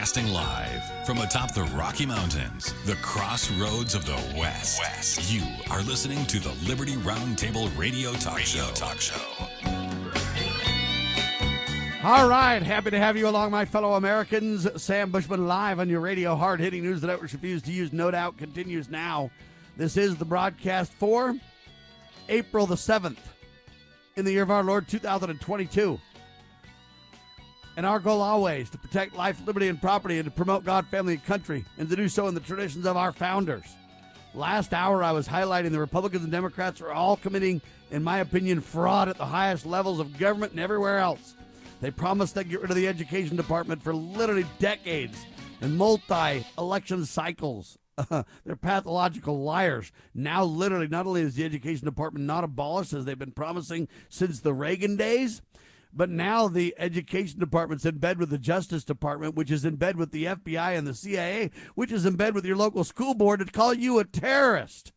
Broadcasting live from atop the Rocky Mountains, the crossroads of the West. You are listening to the Liberty Roundtable Radio Talk Show. All right, happy to have you along, my fellow Americans. Sam Bushman live on your radio. Hard-hitting news the networks refuse to use, no doubt, continues now. This is the broadcast for April the 7th in the year of our Lord 2022. And our goal always to protect life, liberty, and property, and to promote God, family, and country, and to do so in the traditions of our founders. Last hour, I was highlighting the Republicans and Democrats are all committing, in my opinion, fraud at the highest levels of government and everywhere else. They promised they'd get rid of the education department for literally decades and multi-election cycles. They're pathological liars. Now, literally, not only is the education department not abolished, as they've been promising since the Reagan days, but now the education department's in bed with the Justice Department, which is in bed with the FBI and the CIA, which is in bed with your local school board to call you a terrorist.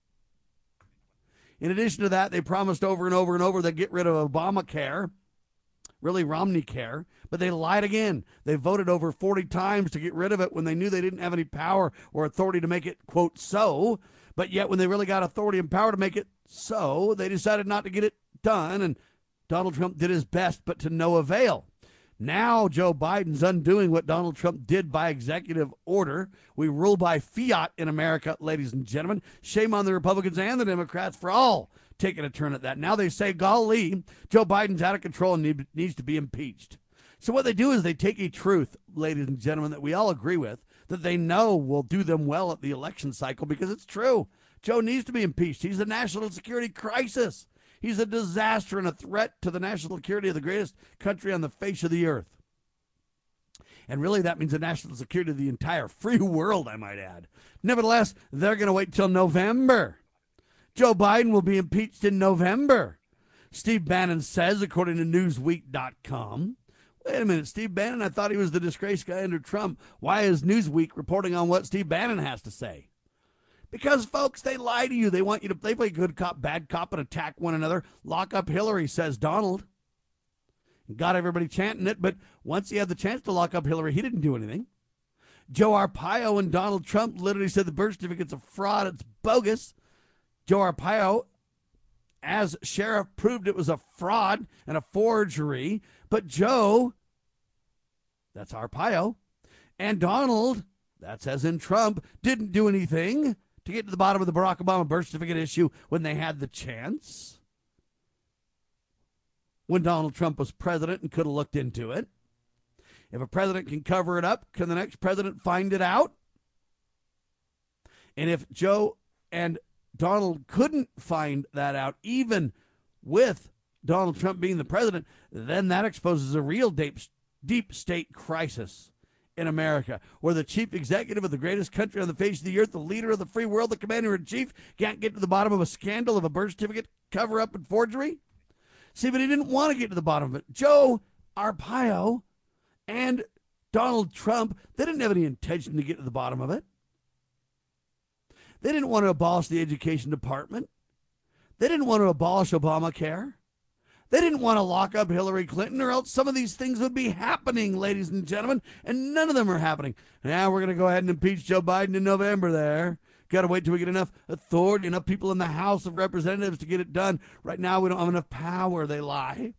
In addition to that, they promised over and over and over they'd get rid of Obamacare, really Romney Care, but they lied again. They voted over 40 times to get rid of it when they knew they didn't have any power or authority to make it, quote, so. But yet when they really got authority and power to make it so, they decided not to get it done, and Donald Trump did his best, but to no avail. Now Joe Biden's undoing what Donald Trump did by executive order. We rule by fiat in America, ladies and gentlemen. Shame on the Republicans and the Democrats for all taking a turn at that. Now they say, golly, Joe Biden's out of control and needs to be impeached. So what they do is they take a truth, ladies and gentlemen, that we all agree with, that they know will do them well at the election cycle because it's true. Joe needs to be impeached. He's a national security crisis. He's a disaster and a threat to the national security of the greatest country on the face of the earth. And really, that means the national security of the entire free world, I might add. Nevertheless, they're going to wait till November. Joe Biden will be impeached in November. Steve Bannon says, according to Newsweek.com. Wait a minute, Steve Bannon? I thought he was the disgraced guy under Trump. Why is Newsweek reporting on what Steve Bannon has to say? Because, folks, they lie to you. They want you to play good cop, bad cop, and attack one another. Lock up Hillary, says Donald. Got everybody chanting it, but once he had the chance to lock up Hillary, he didn't do anything. Joe Arpaio and Donald Trump literally said the birth certificate's a fraud. It's bogus. Joe Arpaio, as sheriff, proved it was a fraud and a forgery. But Joe, that's Arpaio, and Donald, that's as in Trump, didn't do anything to get to the bottom of the Barack Obama birth certificate issue when they had the chance. When Donald Trump was president and could have looked into it. If a president can cover it up, can the next president find it out? And if Joe and Donald couldn't find that out, even with Donald Trump being the president, then that exposes a real deep state crisis in America, where the chief executive of the greatest country on the face of the earth, the leader of the free world, the commander-in-chief, can't get to the bottom of a scandal of a birth certificate cover-up and forgery? See, but he didn't want to get to the bottom of it. Joe Arpaio and Donald Trump, they didn't have any intention to get to the bottom of it. They didn't want to abolish the education department. They didn't want to abolish Obamacare. They didn't want to lock up Hillary Clinton, or else some of these things would be happening, ladies and gentlemen, and none of them are happening. Now we're going to go ahead and impeach Joe Biden in November there. Got to wait till we get enough authority, enough people in the House of Representatives to get it done. Right now we don't have enough power, they lie.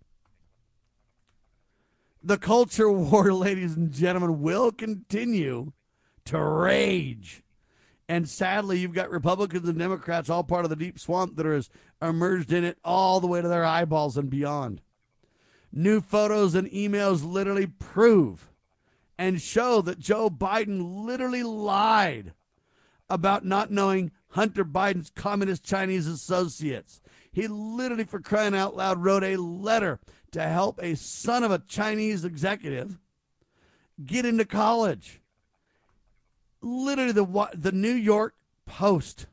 The culture war, ladies and gentlemen, will continue to rage. And sadly, you've got Republicans and Democrats, all part of the deep swamp, that are immersed in it all the way to their eyeballs and beyond. New photos and emails literally prove and show that Joe Biden literally lied about not knowing Hunter Biden's communist Chinese associates. He literally, for crying out loud, wrote a letter to help a son of a Chinese executive get into college. Literally, the New York Post,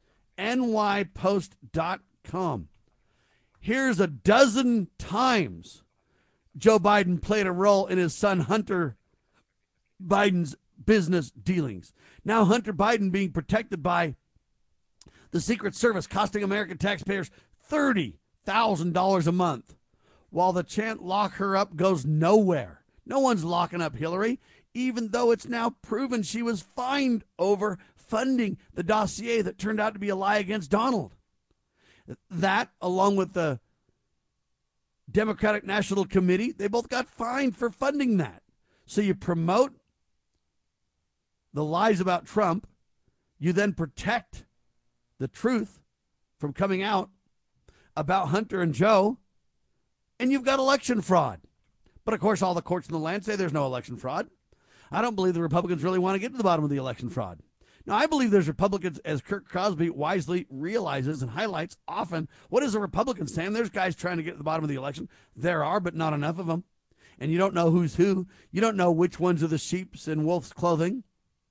nypost.com. Here's a dozen times Joe Biden played a role in his son Hunter Biden's business dealings. Now Hunter Biden being protected by the Secret Service, costing American taxpayers $30,000 a month, while the chant "lock her up" goes nowhere. No one's locking up Hillary. even though it's now proven she was fined over funding the dossier that turned out to be a lie against Donald. That, along with the Democratic National Committee, they both got fined for funding that. So you promote the lies about Trump, you then protect the truth from coming out about Hunter and Joe, and you've got election fraud. But of course, all the courts in the land say there's no election fraud. I don't believe the Republicans really want to get to the bottom of the election fraud. Now, I believe there's Republicans, as Kirk Crosby wisely realizes and highlights often. What is a Republican, Sam? There's guys trying to get to the bottom of the election. There are, but not enough of them. And you don't know who's who. You don't know which ones are the sheep's in wolf's clothing.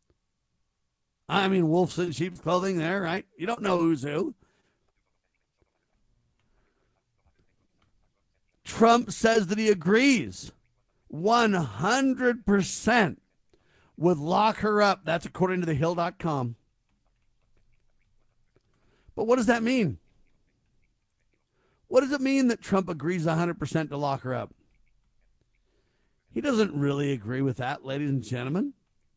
I mean, wolf's in sheep's clothing there, right? You don't know who's who. Trump says that he agrees 100% with lock her up. That's according to thehill.com. But what does that mean? What does it mean that Trump agrees 100% to lock her up? He doesn't really agree with that, ladies and gentlemen.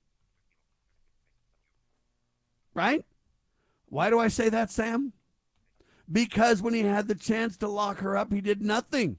Right? Why do I say that, Sam? Because when he had the chance to lock her up, he did nothing.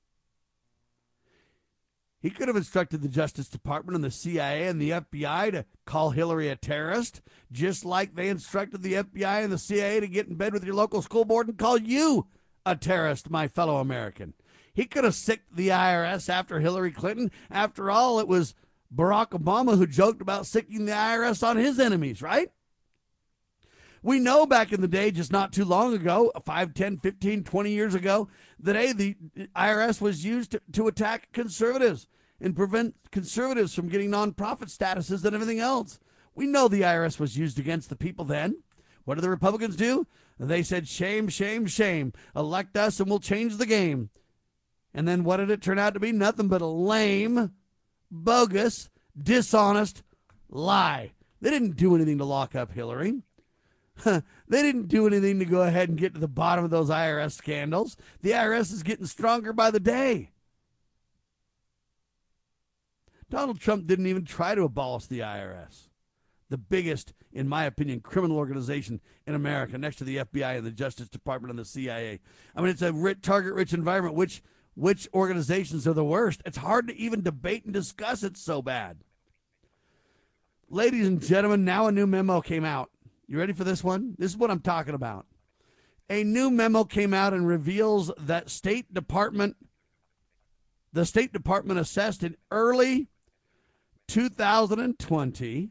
He could have instructed the Justice Department and the CIA and the FBI to call Hillary a terrorist, just like they instructed the FBI and the CIA to get in bed with your local school board and call you a terrorist, my fellow American. He could have sicked the IRS after Hillary Clinton. After all, it was Barack Obama who joked about sicking the IRS on his enemies, right? We know back in the day, just not too long ago, 5, 10, 15, 20 years ago, that the IRS was used to attack conservatives and prevent conservatives from getting nonprofit statuses and everything else. We know the IRS was used against the people then. What did the Republicans do? They said, shame, shame, shame. Elect us and we'll change the game. And then what did it turn out to be? Nothing but a lame, bogus, dishonest lie. They didn't do anything to lock up Hillary. They didn't do anything to go ahead and get to the bottom of those IRS scandals. The IRS is getting stronger by the day. Donald Trump didn't even try to abolish the IRS, the biggest, in my opinion, criminal organization in America, next to the FBI and the Justice Department and the CIA. I mean, it's a target-rich environment. Which organizations are the worst? It's hard to even debate and discuss. It's so bad. Ladies and gentlemen, now a new memo came out. You ready for this one? This is what I'm talking about. A new memo came out and reveals that the State Department assessed in early 2020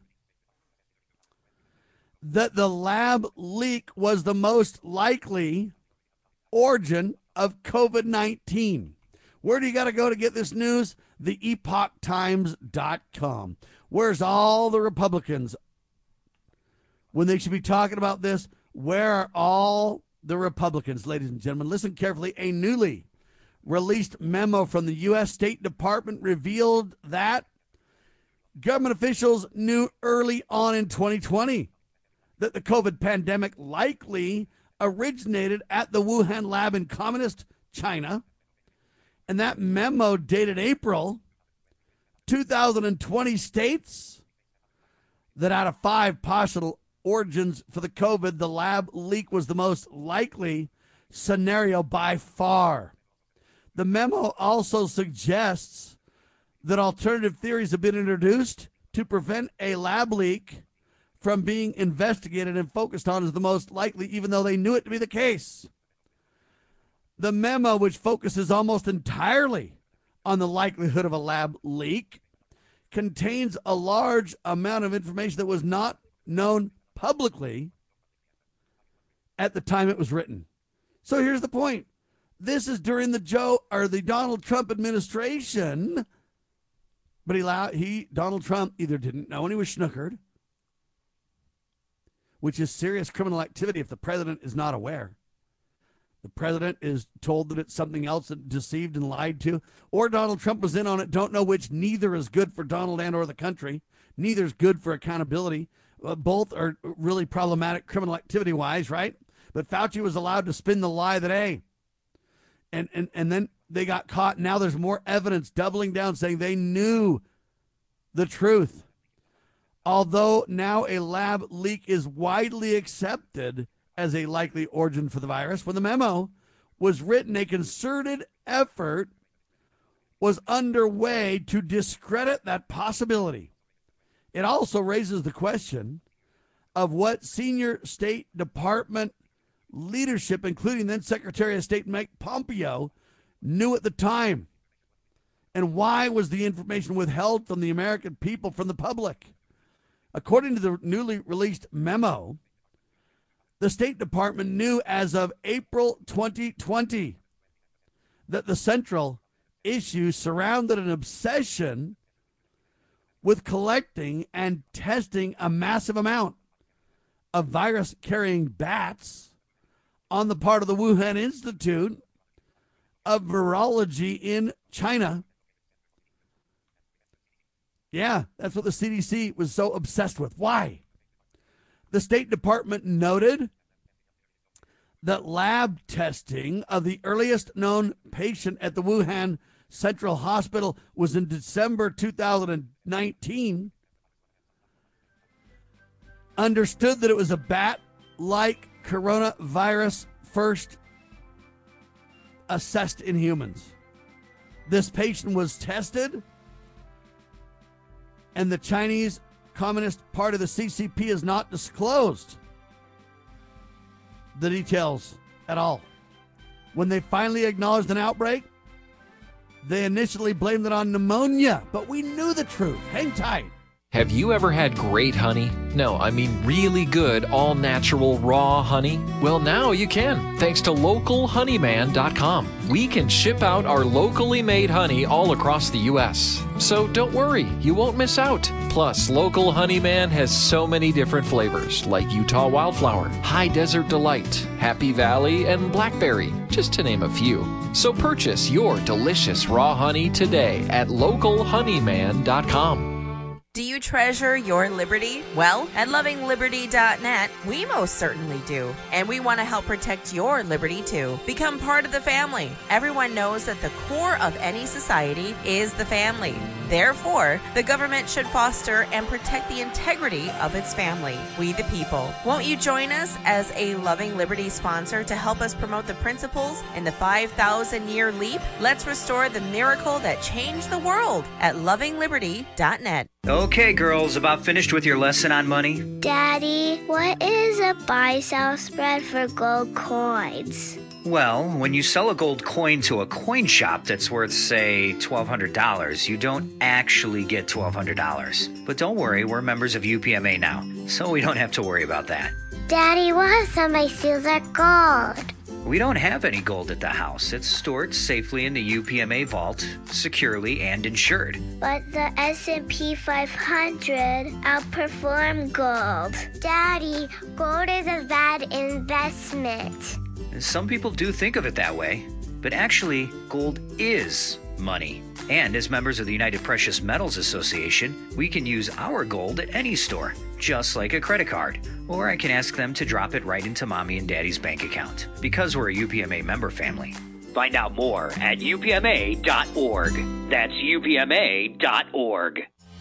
that the lab leak was the most likely origin of COVID-19. Where do you got to go to get this news? The epochtimes.com. Where's all the Republicans? When they should be talking about this, where are all the Republicans, ladies and gentlemen? Listen carefully. A newly released memo from the U.S. State Department revealed that government officials knew early on in 2020 that the COVID pandemic likely originated at the Wuhan lab in communist China. And that memo, dated April 2020, states that out of 5 possible origins for the COVID, the lab leak was the most likely scenario by far. The memo also suggests that alternative theories have been introduced to prevent a lab leak from being investigated and focused on as the most likely, even though they knew it to be the case. The memo, which focuses almost entirely on the likelihood of a lab leak, contains a large amount of information that was not known publicly at the time it was written. So here's the point. This is during the Donald Trump administration, but Donald Trump either didn't know and he was snookered, which is serious criminal activity if the president is not aware. The president is told that it's something else, that deceived and lied to, or Donald Trump was in on it, don't know which. Neither is good for Donald and or the country. Neither is good for accountability. Both are really problematic criminal activity-wise, right? But Fauci was allowed to spin the lie that, hey, and then they got caught. Now there's more evidence doubling down saying they knew the truth. Although now a lab leak is widely accepted as a likely origin for the virus, when the memo was written, a concerted effort was underway to discredit that possibility. It also raises the question of what senior State Department leadership, including then Secretary of State Mike Pompeo, knew at the time. And why was the information withheld from the American people, from the public? According to the newly released memo, the State Department knew as of April 2020 that the central issue surrounded an obsession with collecting and testing a massive amount of virus-carrying bats on the part of the Wuhan Institute of Virology in China. Yeah, that's what the CDC was so obsessed with. Why? The State Department noted that lab testing of the earliest known patient at the Wuhan Central Hospital was in December 2019. Understood that it was a bat-like coronavirus first assessed in humans. This patient was tested, and the Chinese Communist Party, the CCP, has not disclosed the details at all. When they finally acknowledged an outbreak, they initially blamed it on pneumonia, but we knew the truth. Hang tight. Have you ever had great honey? No, I mean really good, all-natural, raw honey? Well, now you can, thanks to LocalHoneyman.com. We can ship out our locally made honey all across the U.S. So don't worry, you won't miss out. Plus, Local Honeyman has so many different flavors, like Utah Wildflower, High Desert Delight, Happy Valley, and Blackberry, just to name a few. So purchase your delicious raw honey today at LocalHoneyman.com. Do you treasure your liberty? Well, at lovingliberty.net, we most certainly do. And we want to help protect your liberty too. Become part of the family. Everyone knows that the core of any society is the family. Therefore, the government should foster and protect the integrity of its family, we the people. Won't you join us as a Loving Liberty sponsor to help us promote the principles in the 5,000-year leap? Let's restore the miracle that changed the world at lovingliberty.net. Okay, girls, about finished with your lesson on money? Daddy, what is a buy-sell spread for gold coins? Well, when you sell a gold coin to a coin shop that's worth, say, $1,200, you don't actually get $1,200. But don't worry, we're members of UPMA now, so we don't have to worry about that. Daddy, what if somebody steals our gold? We don't have any gold at the house. It's stored safely in the UPMA vault, securely and insured. But the S&P 500 outperformed gold. Daddy, gold is a bad investment. Some people do think of it that way, but actually, gold is money. And as members of the United Precious Metals Association, we can use our gold at any store, just like a credit card. Or I can ask them to drop it right into Mommy and Daddy's bank account, because we're a UPMA member family. Find out more at upma.org. That's upma.org.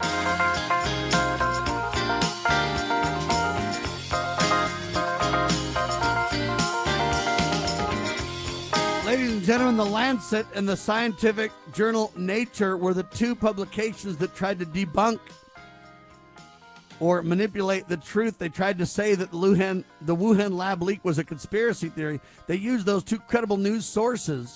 Ladies and gentlemen, The Lancet and the scientific journal Nature were the two publications that tried to debunk or manipulate the truth. They tried to say that the Wuhan lab leak was a conspiracy theory. They used those two credible news sources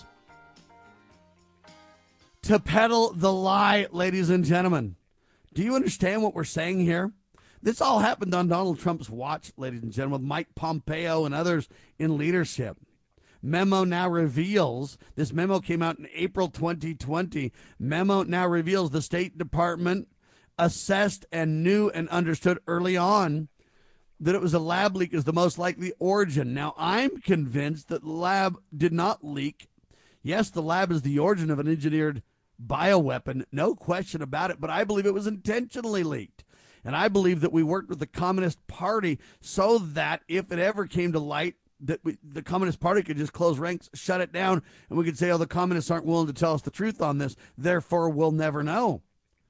to peddle the lie, ladies and gentlemen. Do you understand what we're saying here? This all happened on Donald Trump's watch, ladies and gentlemen, with Mike Pompeo and others in leadership. Memo now reveals, this memo came out in April 2020. Memo now reveals the State Department assessed and knew and understood early on that it was a lab leak is the most likely origin. Now, I'm convinced that the lab did not leak. Yes, the lab is the origin of an engineered bioweapon, no question about it, but I believe it was intentionally leaked. And I believe that we worked with the Communist Party so that if it ever came to light, that the Communist Party could just close ranks, shut it down, and we could say, oh, the communists aren't willing to tell us the truth on this, therefore we'll never know.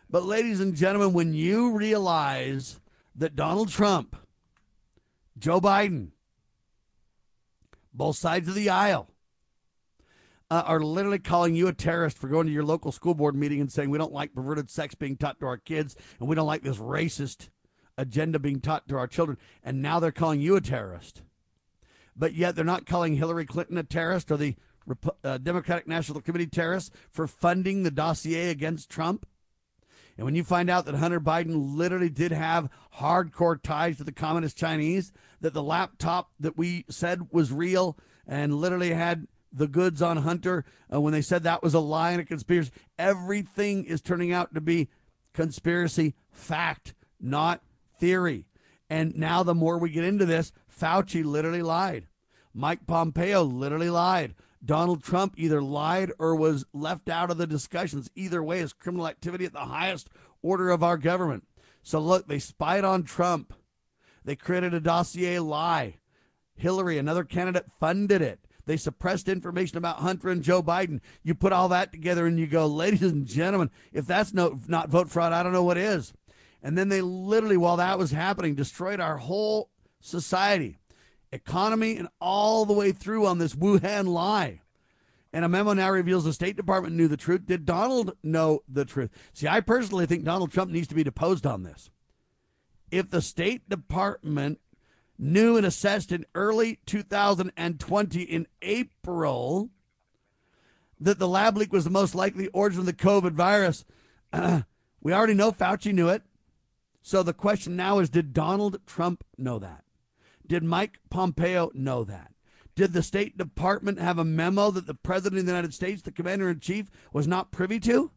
But ladies and gentlemen, when you realize that Donald Trump, Joe Biden, both sides of the aisle, are literally calling you a terrorist for going to your local school board meeting and saying we don't like perverted sex being taught to our kids and we don't like this racist agenda being taught to our children, and now they're calling you a terrorist. But yet they're not calling Hillary Clinton a terrorist or the Democratic National Committee terrorists for funding the dossier against Trump. And when you find out that Hunter Biden literally did have hardcore ties to the communist Chinese, that the laptop that we said was real and literally had the goods on Hunter, when they said that was a lie and a conspiracy, everything is turning out to be conspiracy fact, not theory. And now the more we get into this, Fauci literally lied. Mike Pompeo literally lied. Donald Trump either lied or was left out of the discussions. Either way is criminal activity at the highest order of our government. So look, they spied on Trump. They created a dossier lie. Hillary, another candidate, funded it. They suppressed information about Hunter and Joe Biden. You put all that together and you go, ladies and gentlemen, if that's not vote fraud, I don't know what is. And then they literally, while that was happening, destroyed our whole society, economy, and all the way through on this Wuhan lie. And a memo now reveals the State Department knew the truth. Did Donald know the truth? See, I personally think Donald Trump needs to be deposed on this. If the State Department knew and assessed in early 2020 in April that the lab leak was the most likely origin of the COVID virus, we already know Fauci knew it. So the question now is, did Donald Trump know that? Did Mike Pompeo know that? Did the State Department have a memo that the President of the United States, the Commander-in-Chief, was not privy to?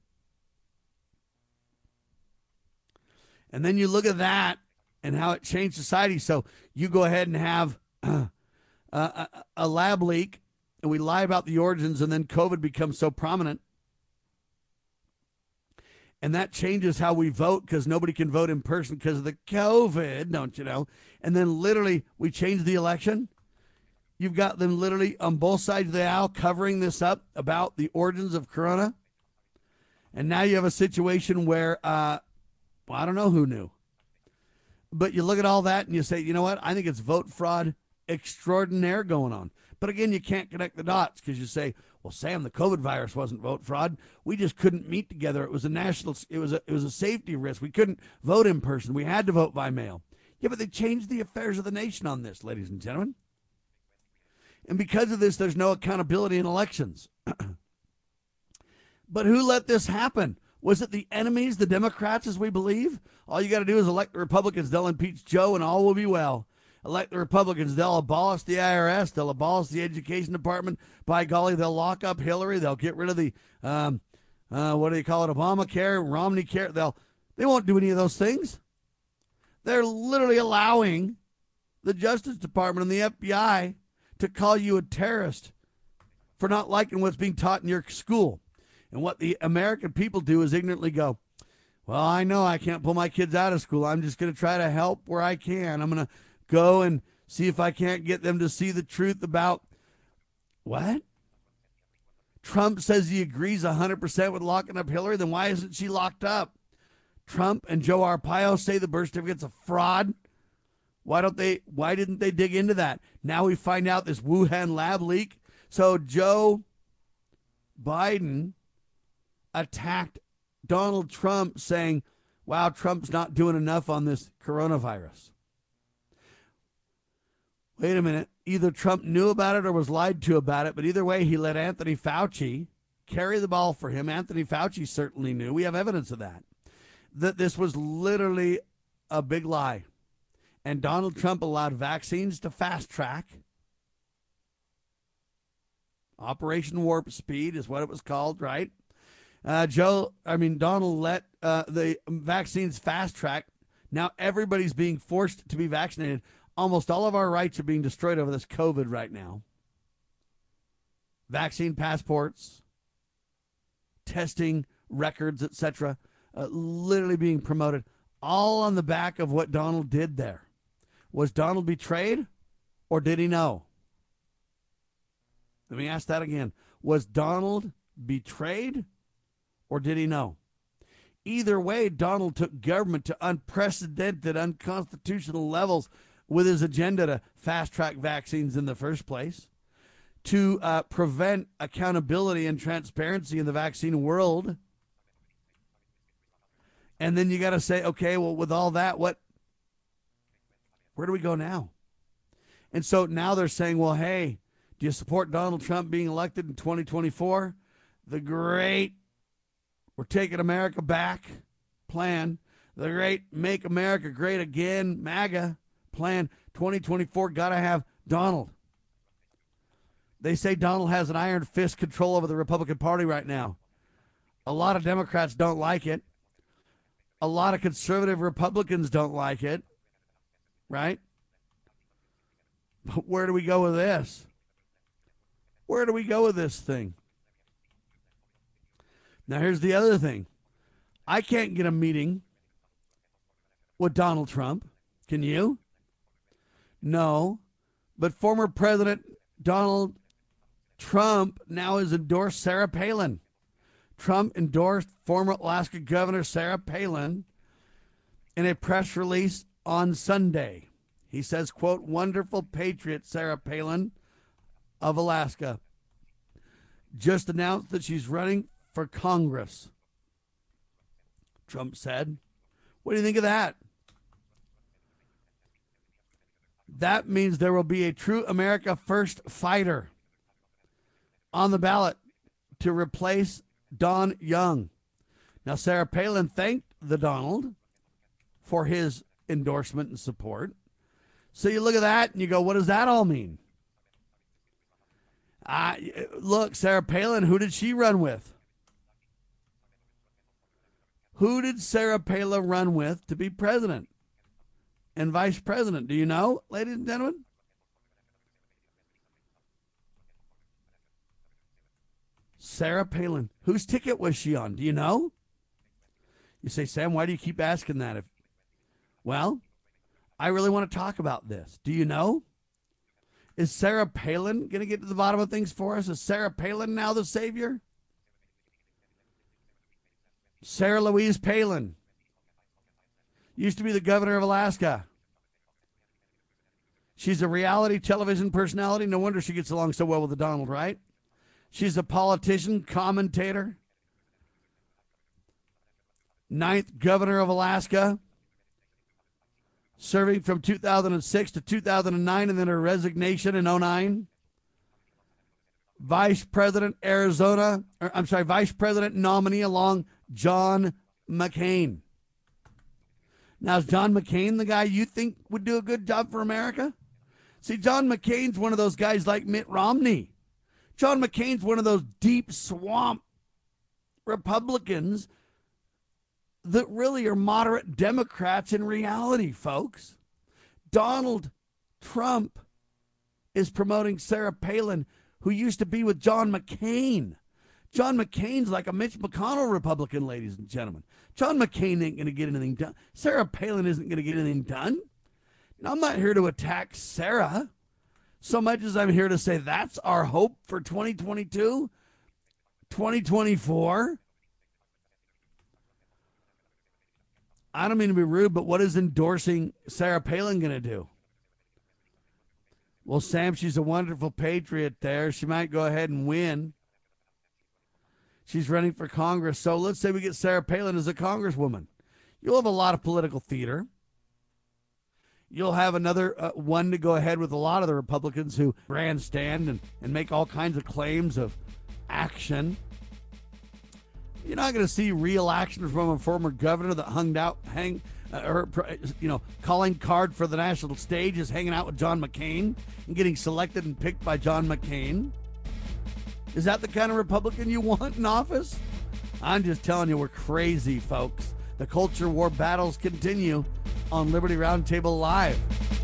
And then you look at that and how it changed society. So you go ahead and have a lab leak, and we lie about the origins, and then COVID becomes so prominent. And that changes how we vote because nobody can vote in person because of the COVID, don't you know? And then literally we change the election. You've got them literally on both sides of the aisle covering this up about the origins of Corona. And now you have a situation where, I don't know who knew. But you look at all that and you say, you know what? I think it's vote fraud extraordinaire going on. But again, you can't connect the dots because you say, well, Sam, the COVID virus wasn't vote fraud. We just couldn't meet together. It was a safety risk. We couldn't vote in person. We had to vote by mail. Yeah, but they changed the affairs of the nation on this, ladies and gentlemen. And because of this, there's no accountability in elections. But who let this happen? Was it the enemies, the Democrats, as we believe? All you got to do is elect the Republicans. They'll impeach Joe and all will be well. Elect the Republicans. They'll abolish the IRS. They'll abolish the Education Department. By golly, they'll lock up Hillary. They'll get rid of the, what do you call it, Obamacare, Romney care. They won't do any of those things. They're literally allowing the Justice Department and the FBI to call you a terrorist for not liking what's being taught in your school. And what the American people do is ignorantly go, well, I know I can't pull my kids out of school. I'm just going to try to help where I can. I'm going to go and see if I can't get them to see the truth about what? Trump says he agrees 100% with locking up Hillary. Then why isn't she locked up? Trump and Joe Arpaio say the birth certificate's a fraud. Why didn't they dig into that? Now we find out this Wuhan lab leak. So Joe Biden attacked Donald Trump saying, wow, Trump's not doing enough on this coronavirus. Wait a minute. Either Trump knew about it or was lied to about it, but either way, he let Anthony Fauci carry the ball for him. Anthony Fauci certainly knew. We have evidence of that this was literally a big lie. And Donald Trump allowed vaccines to fast track. Operation Warp Speed is what it was called, right? Donald let the vaccines fast track. Now everybody's being forced to be vaccinated. Almost all of our rights are being destroyed over this COVID right now. Vaccine passports, testing records, etc., literally being promoted, all on the back of what Donald did there. Was Donald betrayed or did he know? Let me ask that again. Was Donald betrayed or did he know? Either way, Donald took government to unprecedented, unconstitutional levels with his agenda to fast-track vaccines in the first place, to prevent accountability and transparency in the vaccine world. And then you got to say, okay, well, with all that, where do we go now? And so now they're saying, well, hey, do you support Donald Trump being elected in 2024? The great "We're taking America back" plan, the great "Make America Great Again" MAGA plan, 2024, got to have Donald. They say Donald has an iron fist control over the Republican Party right now. A lot of Democrats don't like it. A lot of conservative Republicans don't like it, right? But where do we go with this? Where do we go with this thing? Now, here's the other thing. I can't get a meeting with Donald Trump. Can you? No. But former President Donald Trump now has endorsed Sarah Palin. Trump endorsed former Alaska Governor Sarah Palin in a press release on Sunday. He says, quote, "Wonderful patriot Sarah Palin of Alaska just announced that she's running for Congress," Trump said. What do you think of that? That means there will be a true America First fighter on the ballot to replace Don Young. Now, Sarah Palin thanked the Donald for his endorsement and support. So you look at that and you go, what does that all mean? Look, Sarah Palin, who did she run with? Who did Sarah Palin run with to be president and vice president? Do you know, ladies and gentlemen? Sarah Palin. Whose ticket was she on? Do you know? You say, Sam, why do you keep asking that? Well, I really want to talk about this. Do you know? Is Sarah Palin going to get to the bottom of things for us? Is Sarah Palin now the savior? Sarah Louise Palin used to be the governor of Alaska. She's a reality television personality. No wonder she gets along so well with the Donald, right? She's a politician, commentator, 9th governor of Alaska, serving from 2006 to 2009 and then her resignation in 2009. Vice President nominee along John McCain. Now, is John McCain the guy you think would do a good job for America? See, John McCain's one of those guys like Mitt Romney. John McCain's one of those deep swamp Republicans that really are moderate Democrats in reality, folks. Donald Trump is promoting Sarah Palin, who used to be with John McCain. John McCain's like a Mitch McConnell Republican, ladies and gentlemen. John McCain ain't going to get anything done. Sarah Palin isn't going to get anything done. Now, I'm not here to attack Sarah so much as I'm here to say that's our hope for 2022, 2024. I don't mean to be rude, but what is endorsing Sarah Palin going to do? Well, Sam, she's a wonderful patriot there. She might go ahead and win. She's running for Congress. So let's say we get Sarah Palin as a congresswoman. You'll have a lot of political theater. You'll have another one to go ahead with a lot of the Republicans who grandstand and make all kinds of claims of action. You're not going to see real action from a former governor that calling card for the national stage is hanging out with John McCain and getting selected and picked by John McCain. Is that the kind of Republican you want in office? I'm just telling you, we're crazy, folks. The culture war battles continue on Liberty Roundtable Live.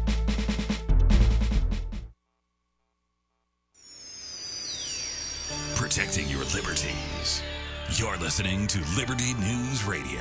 Protecting your liberties. You're listening to Liberty News Radio.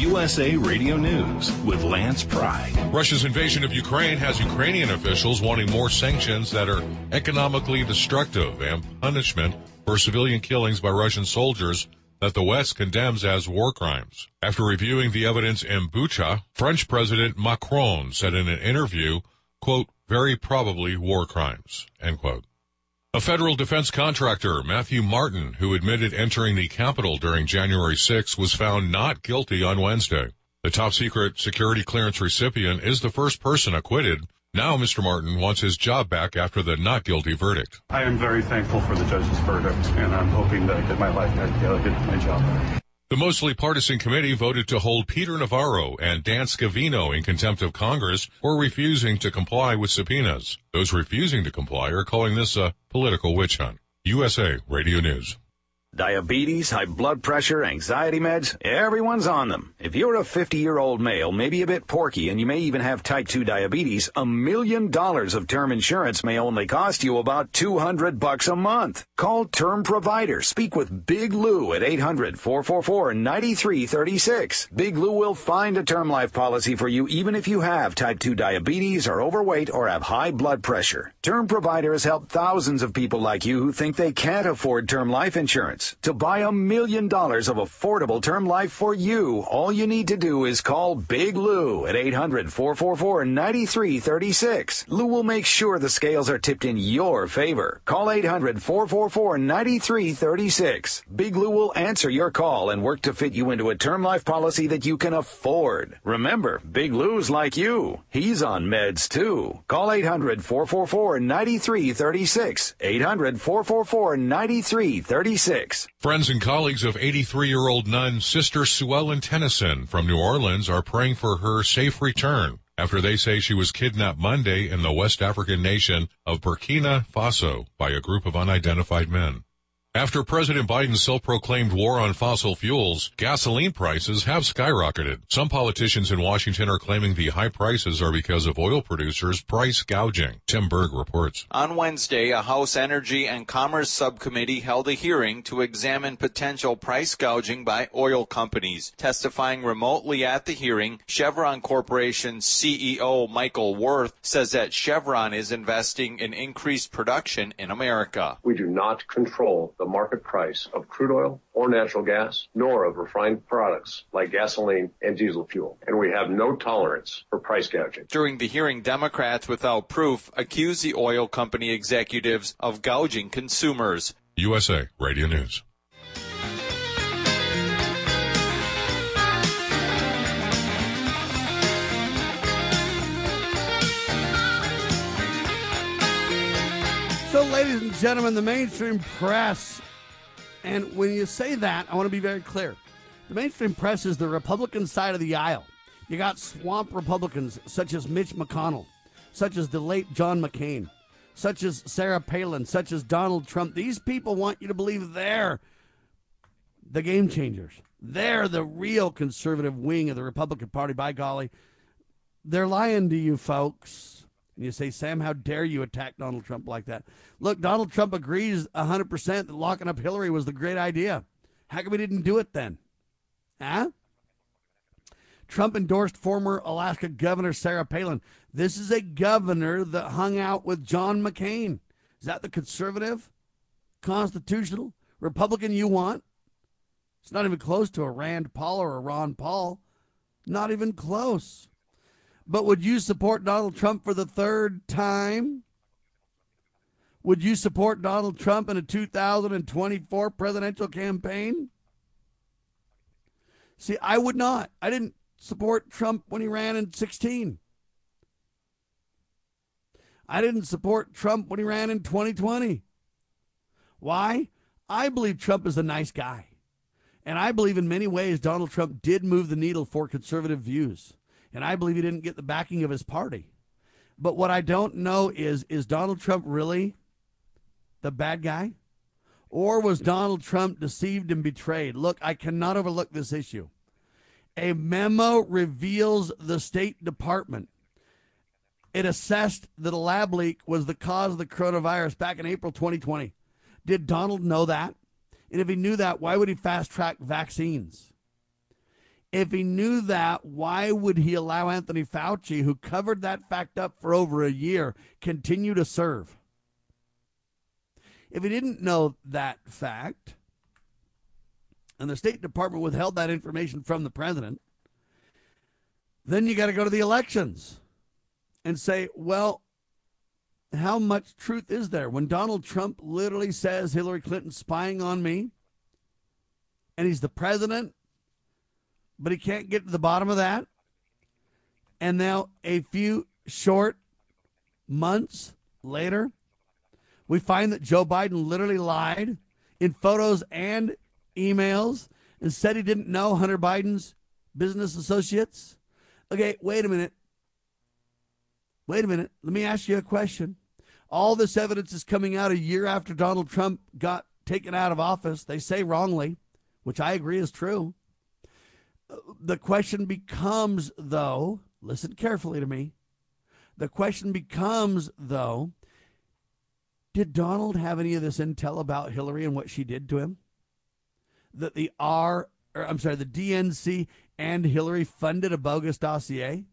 USA Radio News with Lance Pry. Russia's invasion of Ukraine has Ukrainian officials wanting more sanctions that are economically destructive and punishment for civilian killings by Russian soldiers that the West condemns as war crimes. After reviewing the evidence in Bucha, French President Macron said in an interview, quote, very probably war crimes, end quote. A federal defense contractor, Matthew Martin, who admitted entering the Capitol during January 6, was found not guilty on Wednesday. The top-secret security clearance recipient is the first person acquitted. Now Mr. Martin wants his job back after the not guilty verdict. I am very thankful for the judge's verdict, and I'm hoping that I get my life back, get my job back. The mostly partisan committee voted to hold Peter Navarro and Dan Scavino in contempt of Congress for refusing to comply with subpoenas. Those refusing to comply are calling this a political witch hunt. USA Radio News. Diabetes, high blood pressure, anxiety meds, everyone's on them. If you're a 50-year-old male, maybe a bit porky, and you may even have type 2 diabetes, $1 million of term insurance may only cost you about $200 a month. Call Term Provider. Speak with Big Lou at 800-444-9336. Big Lou will find a term life policy for you even if you have type 2 diabetes, are overweight, or have high blood pressure. Term Provider has helped thousands of people like you who think they can't afford term life insurance. To buy $1 million of affordable term life for you, all you need to do is call Big Lou at 800-444-9336. Lou will make sure the scales are tipped in your favor. Call 800-444-9336. Big Lou will answer your call and work to fit you into a term life policy that you can afford. Remember, Big Lou's like you. He's on meds too. Call 800-444-9336. 800-444-9336. Friends and colleagues of 83-year-old nun Sister Sue Ellen Tennyson from New Orleans are praying for her safe return after they say she was kidnapped Monday in the West African nation of Burkina Faso by a group of unidentified men. After President Biden's self-proclaimed war on fossil fuels, gasoline prices have skyrocketed. Some politicians in Washington are claiming the high prices are because of oil producers price gouging. Tim Berg reports. On Wednesday, a House Energy and Commerce Subcommittee held a hearing to examine potential price gouging by oil companies. Testifying remotely at the hearing, Chevron Corporation's CEO Michael Worth says that Chevron is investing in increased production in America. We do not control the market price of crude oil or natural gas, nor of refined products like gasoline and diesel fuel. And we have no tolerance for price gouging. During the hearing, Democrats without proof accused the oil company executives of gouging consumers. USA Radio News. So, ladies and gentlemen, the mainstream press, and when you say that, I want to be very clear. The mainstream press is the Republican side of the aisle. You got swamp Republicans such as Mitch McConnell, such as the late John McCain, such as Sarah Palin, such as Donald Trump. These people want you to believe they're the game changers. They're the real conservative wing of the Republican Party. By golly, they're lying to you, folks. And you say, Sam, how dare you attack Donald Trump like that? Look, Donald Trump agrees 100% that locking up Hillary was the great idea. How come we didn't do it then? Huh? Trump endorsed former Alaska Governor Sarah Palin. This is a governor that hung out with John McCain. Is that the conservative, constitutional, Republican you want? It's not even close to a Rand Paul or a Ron Paul. Not even close. But would you support Donald Trump for the third time? Would you support Donald Trump in a 2024 presidential campaign? See, I would not. I didn't support Trump when he ran in 2016. I didn't support Trump when he ran in 2020. Why? I believe Trump is a nice guy. And I believe in many ways Donald Trump did move the needle for conservative views. And I believe he didn't get the backing of his party. But what I don't know is Donald Trump really the bad guy? Or was Donald Trump deceived and betrayed? Look, I cannot overlook this issue. A memo reveals the State Department. It assessed that a lab leak was the cause of the coronavirus back in April 2020. Did Donald know that? And if he knew that, why would he fast-track vaccines? If he knew that, why would he allow Anthony Fauci, who covered that fact up for over a year, continue to serve? If he didn't know that fact, and the State Department withheld that information from the president, then you got to go to the elections and say, well, how much truth is there? When Donald Trump literally says Hillary Clinton's spying on me, and he's the president, but he can't get to the bottom of that. And now a few short months later, we find that Joe Biden literally lied in photos and emails and said he didn't know Hunter Biden's business associates. Okay, wait a minute. Let me ask you a question. All this evidence is coming out a year after Donald Trump got taken out of office. They say wrongly, which I agree is true. The question becomes, though, listen carefully to me. The question becomes, though, did Donald have any of this intel about Hillary and what she did to him? That the DNC and Hillary funded a bogus dossier?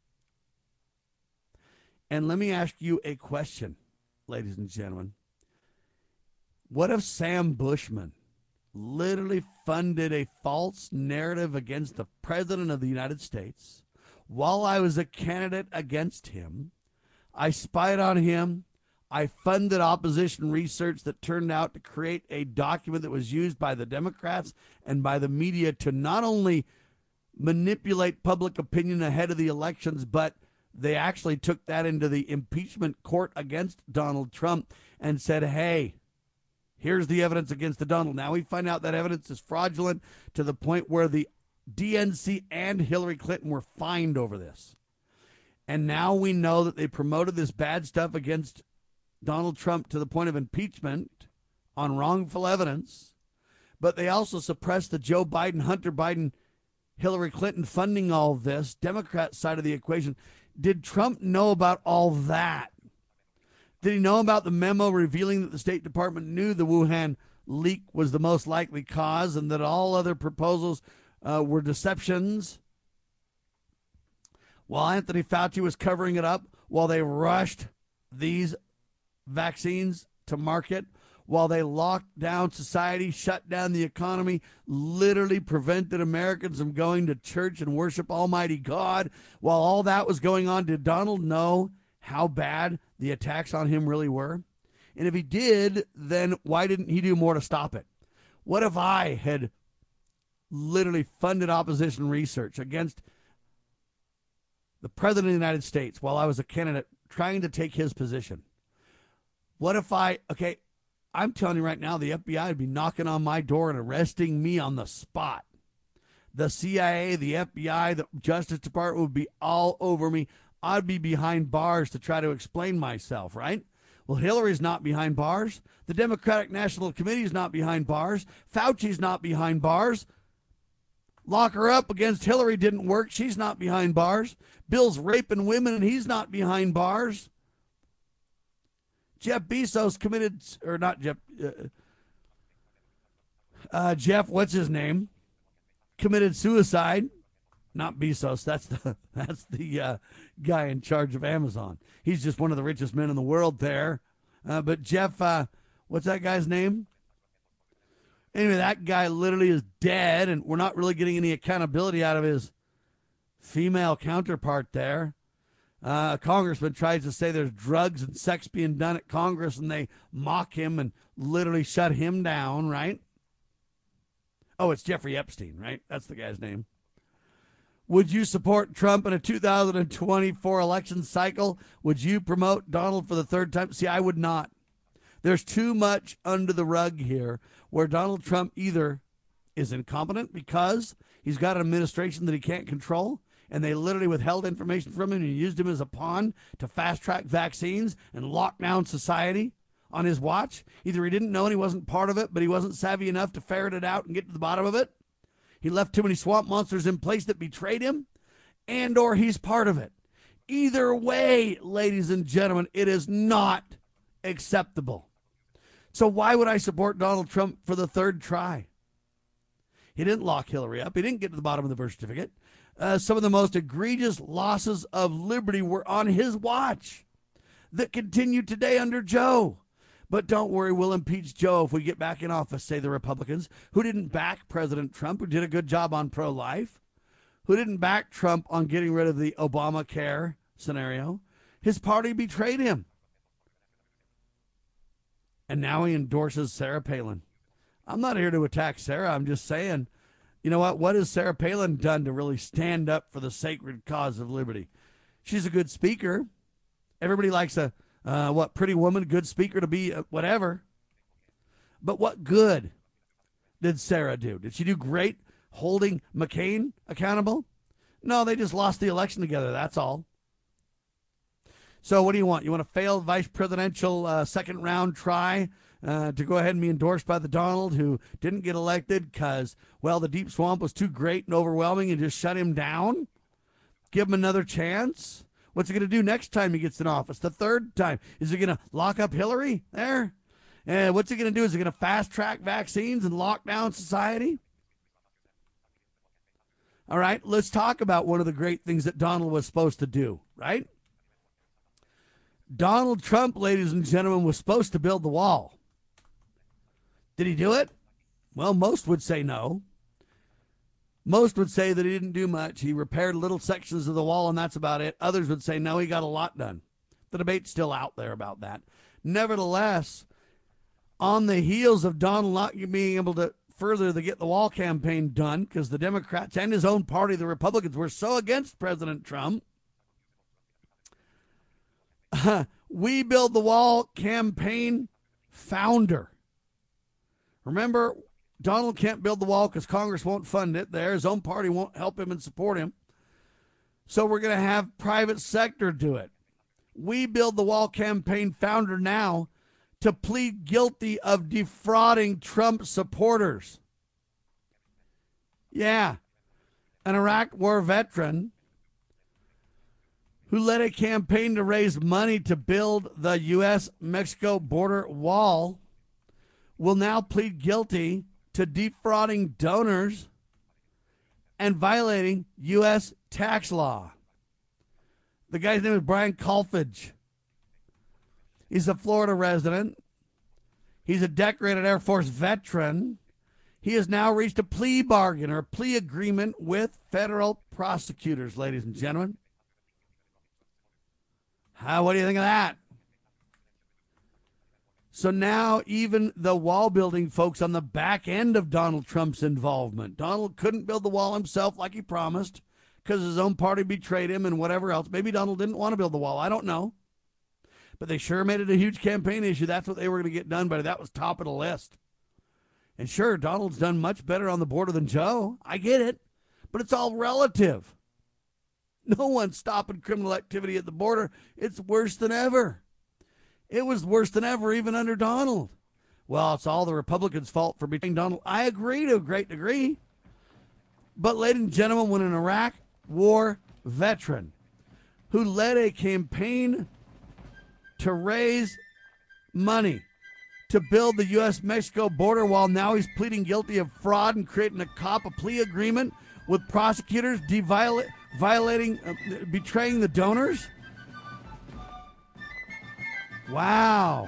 And let me ask you a question, ladies and gentlemen. What if Sam Bushman literally funded a false narrative against the President of the United States while I was a candidate against him? I spied on him. I funded opposition research that turned out to create a document that was used by the Democrats and by the media to not only manipulate public opinion ahead of the elections, but they actually took that into the impeachment court against Donald Trump and said, hey, here's the evidence against the Donald. Now we find out that evidence is fraudulent to the point where the DNC and Hillary Clinton were fined over this. And now we know that they promoted this bad stuff against Donald Trump to the point of impeachment on wrongful evidence. But they also suppressed the Joe Biden, Hunter Biden, Hillary Clinton funding all of this, Democrat side of the equation. Did Trump know about all that? Did he know about the memo revealing that the State Department knew the Wuhan leak was the most likely cause and that all other proposals were deceptions? While Anthony Fauci was covering it up, while they rushed these vaccines to market, while they locked down society, shut down the economy, literally prevented Americans from going to church and worship Almighty God, while all that was going on, did Donald know how bad the attacks on him really were? And if he did, then why didn't he do more to stop it? What if I had literally funded opposition research against the President of the United States while I was a candidate trying to take his position? What if I'm telling you right now, the FBI would be knocking on my door and arresting me on the spot. The CIA, the FBI, the Justice Department would be all over me. I'd be behind bars to try to explain myself, right? Well, Hillary's not behind bars. The Democratic National Committee is not behind bars. Fauci's not behind bars. Lock her up against Hillary didn't work. She's not behind bars. Bill's raping women and he's not behind bars. Jeff Bezos committed, or not Jeff, Jeff, what's his name? Committed suicide. Not Bezos. That's the guy in charge of Amazon. He's just one of the richest men in the world there. But Jeff, what's that guy's name? Anyway, that guy literally is dead, and we're not really getting any accountability out of his female counterpart there. A congressman tries to say there's drugs and sex being done at Congress, and they mock him and literally shut him down, right? Oh, it's Jeffrey Epstein, right? That's the guy's name. Would you support Trump in a 2024 election cycle? Would you promote Donald for the third time? See, I would not. There's too much under the rug here where Donald Trump either is incompetent because he's got an administration that he can't control, and they literally withheld information from him and used him as a pawn to fast-track vaccines and lock down society on his watch. Either he didn't know and he wasn't part of it, but he wasn't savvy enough to ferret it out and get to the bottom of it. He left too many swamp monsters in place that betrayed him, and or he's part of it. Either way, ladies and gentlemen, it is not acceptable. So why would I support Donald Trump for the third try? He didn't lock Hillary up. He didn't get to the bottom of the birth certificate. Some of the most egregious losses of liberty were on his watch that continue today under Joe. But don't worry, we'll impeach Joe if we get back in office, say the Republicans, who didn't back President Trump, who did a good job on pro-life, who didn't back Trump on getting rid of the Obamacare scenario. His party betrayed him. And now he endorses Sarah Palin. I'm not here to attack Sarah. I'm just saying, you know what? What has Sarah Palin done to really stand up for the sacred cause of liberty? She's a good speaker. Everybody likes a, pretty woman, good speaker to be, whatever. But what good did Sarah do? Did she do great holding McCain accountable? No, they just lost the election together. That's all. So what do you want? You want a failed vice presidential second round try to go ahead and be endorsed by the Donald who didn't get elected because, well, the deep swamp was too great and overwhelming and just shut him down? Give him another chance? What's he going to do next time he gets in office? The third time? Is he going to lock up Hillary there? And what's he going to do? Is he going to fast track vaccines and lock down society? All right, let's talk about one of the great things that Donald was supposed to do, right? Donald Trump, ladies and gentlemen, was supposed to build the wall. Did he do it? Well, most would say no. Most would say that he didn't do much. He repaired little sections of the wall, and that's about it. Others would say, no, he got a lot done. The debate's still out there about that. Nevertheless, on the heels of Donald not being able to further the Get the Wall campaign done, because the Democrats and his own party, the Republicans, were so against President Trump, We Build the Wall campaign founder. Remember, Donald can't build the wall because Congress won't fund it. His own party won't help him and support him. So we're going to have private sector do it. We Build the Wall campaign founder now to plead guilty of defrauding Trump supporters. Yeah, an Iraq war veteran who led a campaign to raise money to build the U.S.-Mexico border wall will now plead guilty to defrauding donors and violating U.S. tax law. The guy's name is Brian Kolfage. He's a Florida resident. He's a decorated Air Force veteran. He has now reached a plea bargain or a plea agreement with federal prosecutors, ladies and gentlemen. What do you think of that? So now even the wall building folks on the back end of Donald Trump's involvement. Donald couldn't build the wall himself like he promised because his own party betrayed him and whatever else. Maybe Donald didn't want to build the wall. I don't know. But they sure made it a huge campaign issue. That's what they were going to get done, but that was top of the list. And sure, Donald's done much better on the border than Joe. I get it. But it's all relative. No one's stopping criminal activity at the border. It's worse than ever. It was worse than ever even under Donald. Well, it's all the Republicans' fault for betraying Donald. I agree to a great degree. But, ladies and gentlemen, when an Iraq war veteran who led a campaign to raise money to build the U.S.-Mexico border wall, now he's pleading guilty of fraud and creating a plea agreement with prosecutors, violating, betraying the donors. Wow.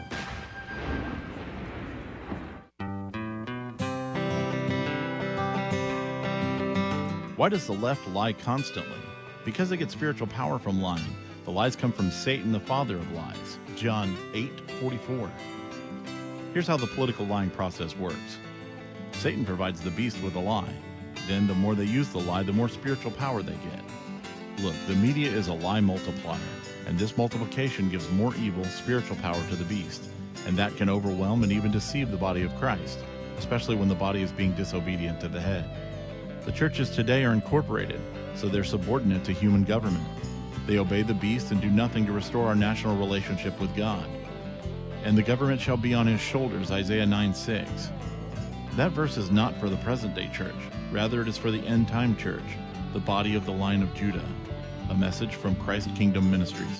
Why does the left lie constantly? Because they get spiritual power from lying. The lies come from Satan, the father of lies. John 8:44. Here's how the political lying process works. Satan provides the beast with a lie. Then the more they use the lie, the more spiritual power they get. Look, the media is a lie multiplier, and this multiplication gives more evil spiritual power to the beast, and that can overwhelm and even deceive the body of Christ, especially when the body is being disobedient to the head. The churches today are incorporated, so they're subordinate to human government. They obey the beast and do nothing to restore our national relationship with God. And the government shall be on his shoulders, Isaiah 9:6. That verse is not for the present-day church. Rather, it is for the end-time church, the body of the line of Judah. A message from Christ Kingdom Ministries.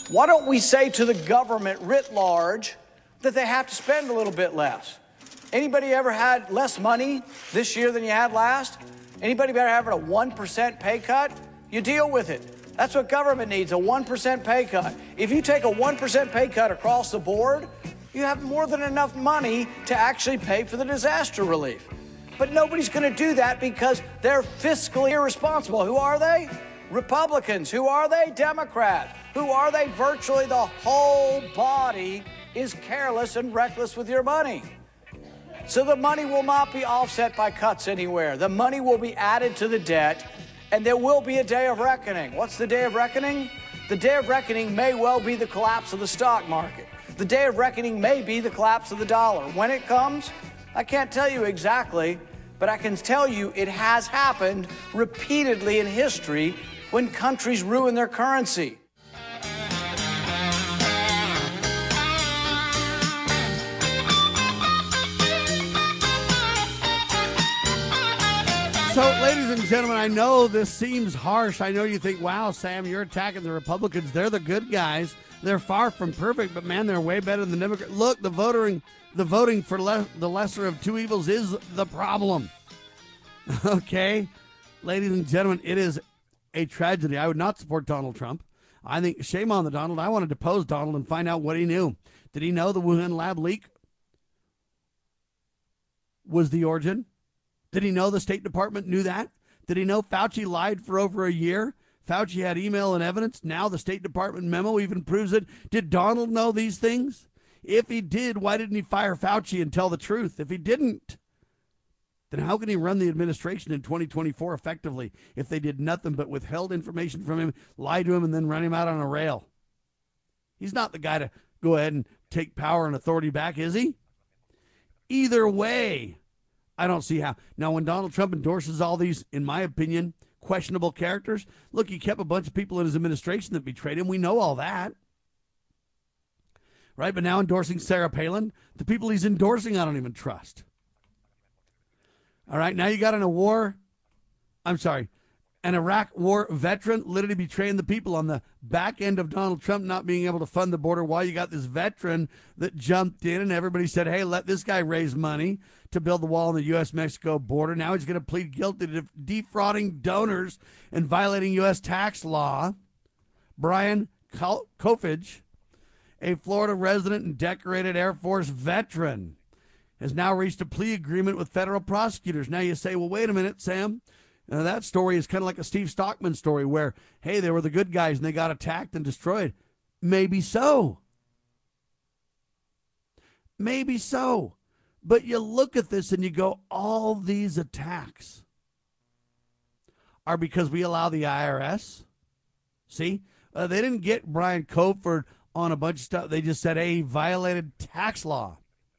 Why don't we say to the government writ large that they have to spend a little bit less? Anybody ever had less money this year than you had last? Anybody ever having a 1% pay cut? You deal with it. That's what government needs, a 1% pay cut. If you take a 1% pay cut across the board, you have more than enough money to actually pay for the disaster relief. But nobody's going to do that because they're fiscally irresponsible. Who are they? Republicans. Who are they? Democrats. Who are they? Virtually the whole body is careless and reckless with your money. So the money will not be offset by cuts anywhere. The money will be added to the debt, and there will be a day of reckoning. What's the day of reckoning? The day of reckoning may well be the collapse of the stock market. The day of reckoning may be the collapse of the dollar. When it comes, I can't tell you exactly, but I can tell you it has happened repeatedly in history when countries ruin their currency. So, ladies and gentlemen, I know this seems harsh. I know you think, wow, Sam, you're attacking the Republicans. They're the good guys. They're far from perfect, but, man, they're way better than the Democrats. Look, the voting for the lesser of two evils is the problem. Okay? Ladies and gentlemen, it is a tragedy. I would not support Donald Trump. I think shame on the Donald. I want to depose Donald and find out what he knew. Did he know the Wuhan lab leak was the origin? Did he know the State Department knew that? Did he know Fauci lied for over a year? Fauci had email and evidence. Now the State Department memo even proves it. Did Donald know these things? If he did, why didn't he fire Fauci and tell the truth? If he didn't, then how can he run the administration in 2024 effectively if they did nothing but withheld information from him, lie to him, and then run him out on a rail? He's not the guy to go ahead and take power and authority back, is he? Either way, I don't see how. Now, when Donald Trump endorses all these, in my opinion, questionable characters, look, he kept a bunch of people in his administration that betrayed him. We know all that. Right? But now endorsing Sarah Palin, the people he's endorsing, I don't even trust. All right, now you got an Iraq war veteran literally betraying the people on the back end of Donald Trump not being able to fund the border, while you got this veteran that jumped in and everybody said, hey, let this guy raise money to build the wall on the U.S.-Mexico border. Now he's going to plead guilty to defrauding donors and violating U.S. tax law. Brian Kofich, a Florida resident and decorated Air Force veteran, has now reached a plea agreement with federal prosecutors. Now you say, well, wait a minute, Sam. That story is kind of like a Steve Stockman story where, hey, they were the good guys and they got attacked and destroyed. Maybe so. Maybe so. But you look at this and you go, all these attacks are because we allow the IRS. See, they didn't get Brian Kofich on a bunch of stuff. They just said, hey, he violated tax law.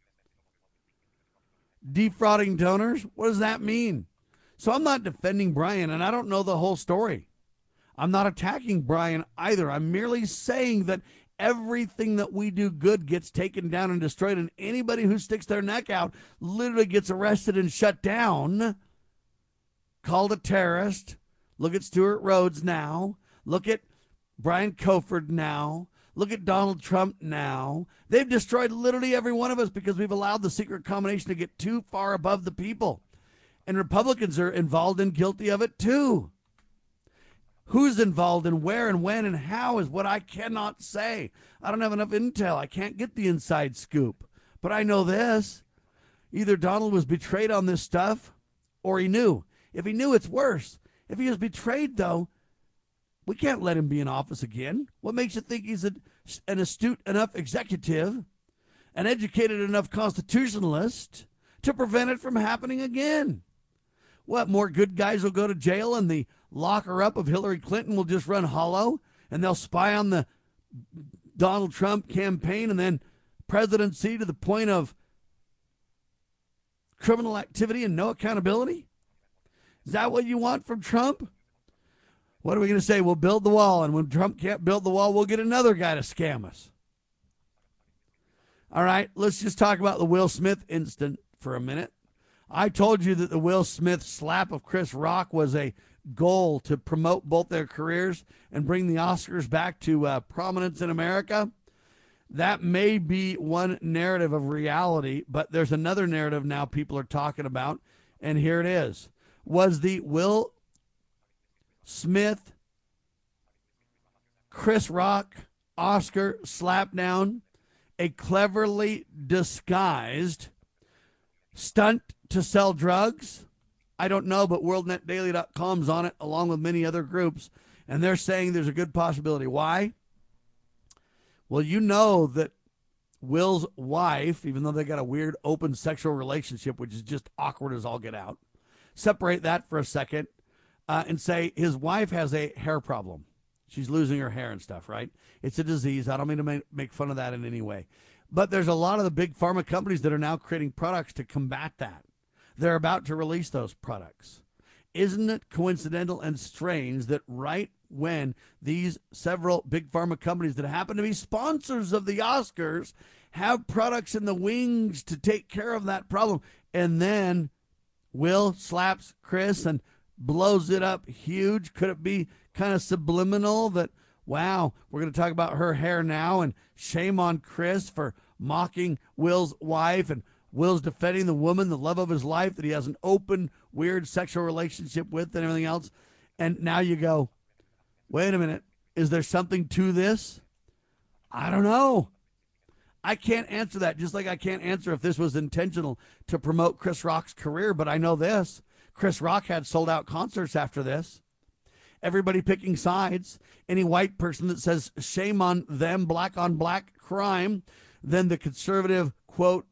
Defrauding donors? What does that mean? So I'm not defending Brian, and I don't know the whole story. I'm not attacking Brian either. I'm merely saying that everything that we do good gets taken down and destroyed, and anybody who sticks their neck out literally gets arrested and shut down, called a terrorist. Look at Stuart Rhodes now. Look at Brian Kofich now. Look at Donald Trump now. They've destroyed literally every one of us because we've allowed the secret combination to get too far above the people. And Republicans are involved and guilty of it too. Who's involved and where and when and how is what I cannot say. I don't have enough intel. I can't get the inside scoop. But I know this. Either Donald was betrayed on this stuff or he knew. If he knew, it's worse. If he was betrayed, though, we can't let him be in office again. What makes you think he's an astute enough executive, an educated enough constitutionalist to prevent it from happening again? What, more good guys will go to jail and the locker up of Hillary Clinton will just run hollow and they'll spy on the Donald Trump campaign and then presidency to the point of criminal activity and no accountability? Is that what you want from Trump? What are we going to say? We'll build the wall, and when Trump can't build the wall, we'll get another guy to scam us. All right, let's just talk about the Will Smith incident for a minute. I told you that the Will Smith slap of Chris Rock was a goal to promote both their careers and bring the Oscars back to prominence in America. That may be one narrative of reality, but there's another narrative now people are talking about, and here it is. Was the Will Smith, Chris Rock, Oscar slapdown a cleverly disguised stunt to sell drugs? I don't know, but WorldNetDaily.com's on it, along with many other groups, and they're saying there's a good possibility. Why? Well, you know that Will's wife, even though they got a weird open sexual relationship, which is just awkward as all get out, separate that for a second and say his wife has a hair problem. She's losing her hair and stuff, right? It's a disease. I don't mean to make fun of that in any way. But there's a lot of the big pharma companies that are now creating products to combat that. They're about to release those products. Isn't it coincidental and strange that right when these several big pharma companies that happen to be sponsors of the Oscars have products in the wings to take care of that problem, and then Will slaps Chris and blows it up huge? Could it be kind of subliminal that, wow, we're going to talk about her hair now, and shame on Chris for mocking Will's wife, and Will's defending the woman, the love of his life, that he has an open, weird sexual relationship with and everything else. And now you go, wait a minute, is there something to this? I don't know. I can't answer that, just like I can't answer if this was intentional to promote Chris Rock's career, but I know this. Chris Rock had sold-out concerts after this. Everybody picking sides. Any white person that says shame on them, black on black crime, then the conservative, quote,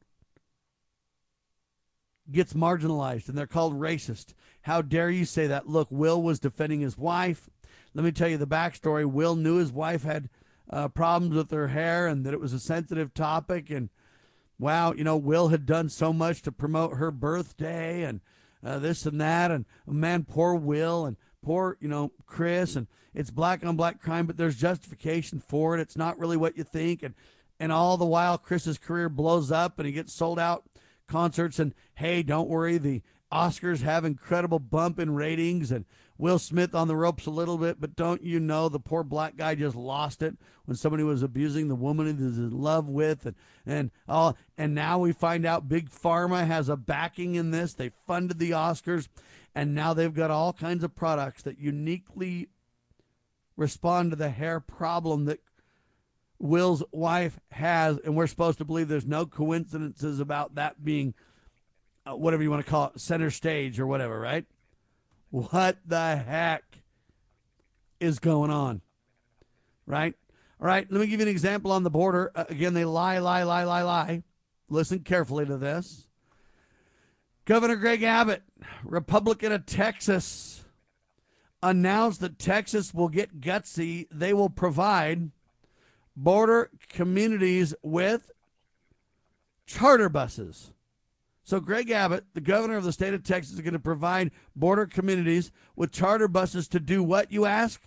gets marginalized, and they're called racist. How dare you say that? Look, Will was defending his wife. Let me tell you the backstory. Will knew his wife had problems with her hair and that it was a sensitive topic. And, wow, you know, Will had done so much to promote her birthday and this and that. And, man, poor Will and poor, you know, Chris. And it's black on black crime, but there's justification for it. It's not really what you think. And all the while, Chris's career blows up and he gets sold out concerts. And, hey, don't worry, the Oscars have incredible bump in ratings, and Will Smith on the ropes a little bit, but don't you know the poor black guy just lost it when somebody was abusing the woman he was in love with, and now we find out Big Pharma has a backing in this. They funded the Oscars, and now they've got all kinds of products that uniquely respond to the hair problem that Will's wife has, and we're supposed to believe there's no coincidences about that being whatever you want to call it, center stage or whatever, right? What the heck is going on, right? All right, let me give you an example on the border. Again, they lie. Listen carefully to this. Governor Greg Abbott, Republican of Texas, announced that Texas will get gutsy. They will provide border communities with charter buses. So Greg Abbott, the governor of the state of Texas, is going to provide border communities with charter buses to do what, you ask?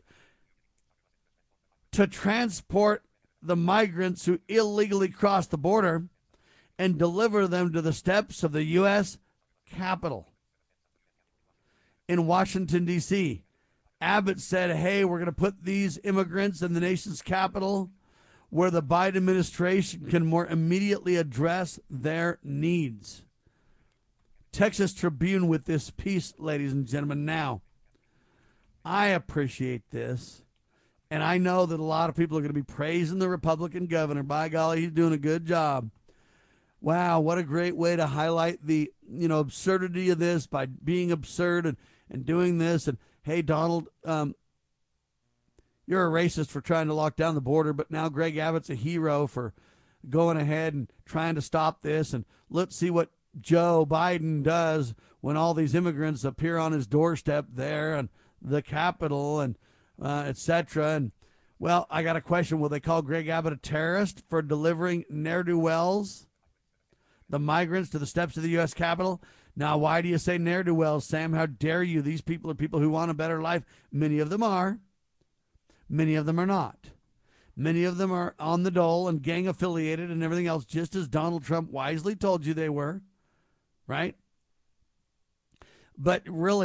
To transport the migrants who illegally cross the border and deliver them to the steps of the U.S. Capitol in Washington, D.C. Abbott said, hey, we're going to put these immigrants in the nation's capital where the Biden administration can more immediately address their needs. Texas Tribune with this piece, ladies and gentlemen. Now, I appreciate this, and I know that a lot of people are going to be praising the Republican governor. By golly, he's doing a good job. Wow, what a great way to highlight the, absurdity of this by being absurd and doing this. And, hey, Donald, you're a racist for trying to lock down the border, but now Greg Abbott's a hero for going ahead and trying to stop this. And let's see what Joe Biden does when all these immigrants appear on his doorstep there and the Capitol and et cetera. And, well, I got a question. Will they call Greg Abbott a terrorist for delivering ne'er-do-wells, the migrants, to the steps of the U.S. Capitol? Now, why do you say ne'er-do-wells, Sam? How dare you? These people are people who want a better life. Many of them are. Many of them are not. Many of them are on the dole and gang affiliated and everything else, just as Donald Trump wisely told you they were. Right? But really,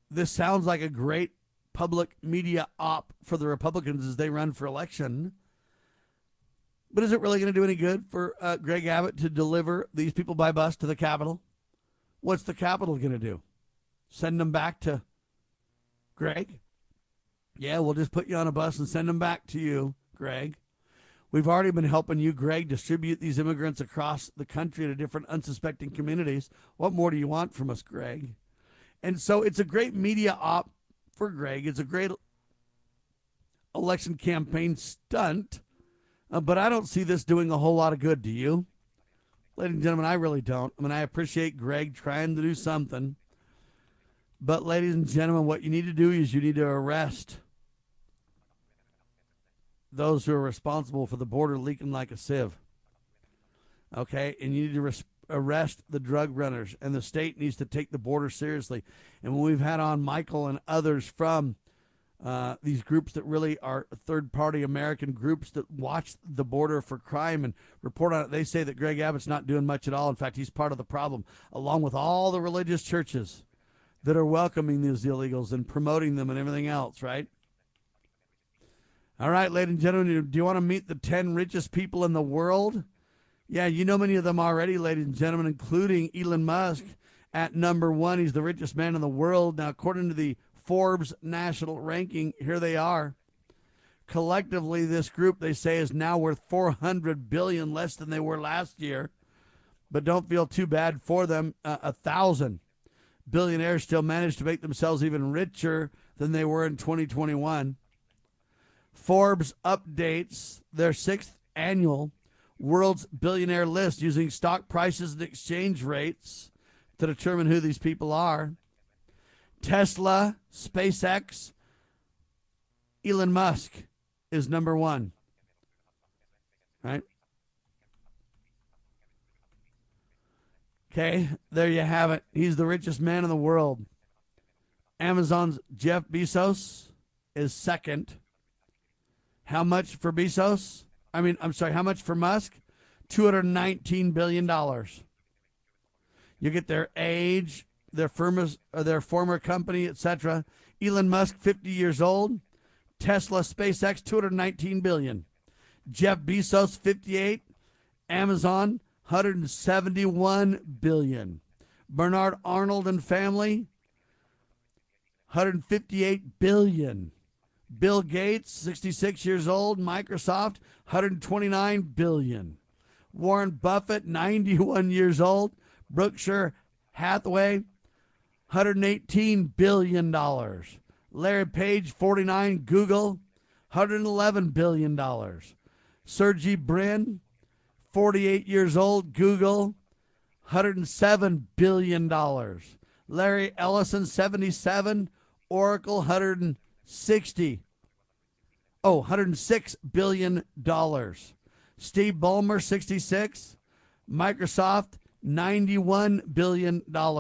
this sounds like a great public media op for the Republicans as they run for election. But is it really going to do any good for Greg Abbott to deliver these people by bus to the Capitol? What's the Capitol going to do? Send them back to Greg? Yeah, we'll just put you on a bus and send them back to you, Greg. We've already been helping you, Greg, distribute these immigrants across the country to different unsuspecting communities. What more do you want from us, Greg? And so it's a great media op for Greg. It's a great election campaign stunt. But I don't see this doing a whole lot of good, do you? Ladies and gentlemen, I really don't. I mean, I appreciate Greg trying to do something. But ladies and gentlemen, what you need to do is you need to arrest those who are responsible for the border leaking like a sieve. Okay? And you need to arrest the drug runners. And the state needs to take the border seriously. And when we've had on Michael and others from these groups that really are third-party American groups that watch the border for crime and report on it, they say that Greg Abbott's not doing much at all. In fact, he's part of the problem, along with all the religious churches that are welcoming these illegals and promoting them and everything else, right? All right, ladies and gentlemen, do you want to meet the 10 richest people in the world? Yeah, you know many of them already, ladies and gentlemen, including Elon Musk at number 1. He's the richest man in the world. Now, according to the Forbes national ranking, here they are. Collectively, this group, they say, is now worth $400 billion, less than they were last year. But don't feel too bad for them. 1,000 billionaires still managed to make themselves even richer than they were in 2021. Forbes updates their 6th annual World's Billionaire list using stock prices and exchange rates to determine who these people are. Tesla, SpaceX, Elon Musk is number 1. Right? Okay, there you have it. He's the richest man in the world. Amazon's Jeff Bezos is 2nd. How much for Bezos? How much for Musk? $219 billion. You get their age, their former company, etc. Elon Musk, 50 years old. Tesla, SpaceX, $219 billion. Jeff Bezos, 58. Amazon, $171 billion. Bernard Arnold and family, $158 billion. Bill Gates, 66 years old. Microsoft, $129 billion. Warren Buffett, 91 years old. Berkshire Hathaway, $118 billion. Larry Page, 49, Google, $111 billion. Sergey Brin, 48 years old, Google, $107 billion. Larry Ellison, 77, Oracle, $106 billion. Steve Ballmer, 66, Microsoft, $91 billion.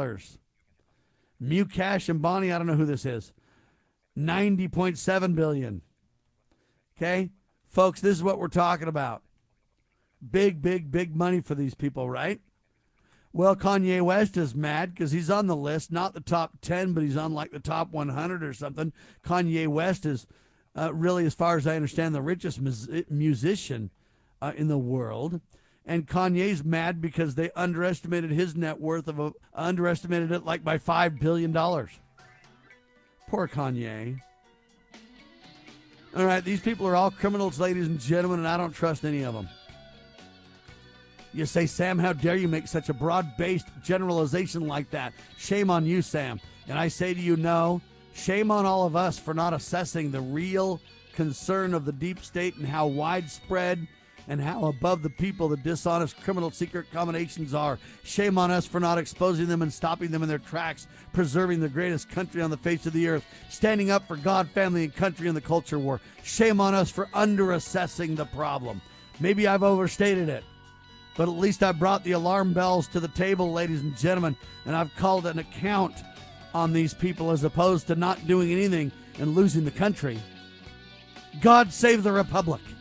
Mukesh Ambani, I don't know who this is, $90.7 billion. Okay? Folks, this is what we're talking about. Big, big, big money for these people, right? Well, Kanye West is mad because he's on the list, not the top 10, but he's on like the top 100 or something. Kanye West is really, as far as I understand, the richest musician in the world. And Kanye's mad because they underestimated his net worth underestimated it like by $5 billion. Poor Kanye. All right, these people are all criminals, ladies and gentlemen, and I don't trust any of them. You say, Sam, how dare you make such a broad-based generalization like that? Shame on you, Sam. And I say to you, no. Shame on all of us for not assessing the real concern of the deep state and how widespread and how above the people the dishonest criminal secret combinations are. Shame on us for not exposing them and stopping them in their tracks, preserving the greatest country on the face of the earth, standing up for God, family, and country in the culture war. Shame on us for under-assessing the problem. Maybe I've overstated it, but at least I brought the alarm bells to the table, ladies and gentlemen, and I've called an account on these people as opposed to not doing anything and losing the country. God save the Republic.